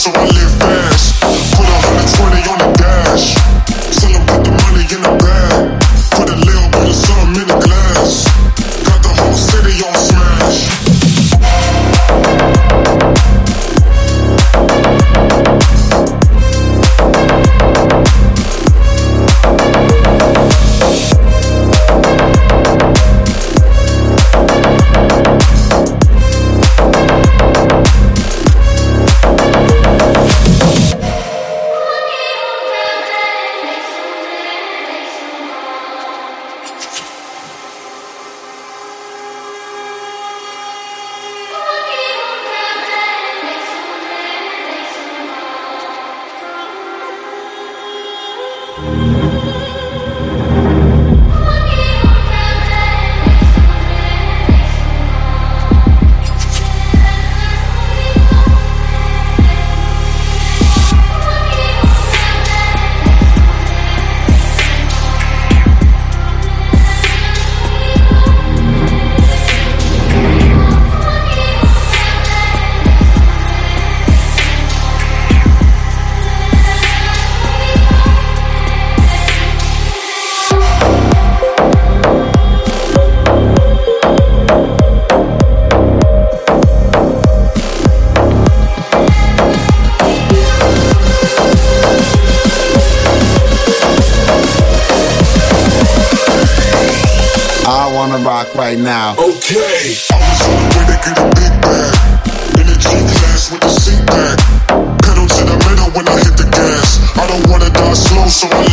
so I live fast. Put 120 on the dash. Tell 'em put the money in the bag. Put a little bit of something in the glass. Got the whole city on smash. Right now. Okay. I was on the way to get a big bag. In a G-Class with the seat back. Pedal to the metal when I hit the gas. I don't wanna die slow, so I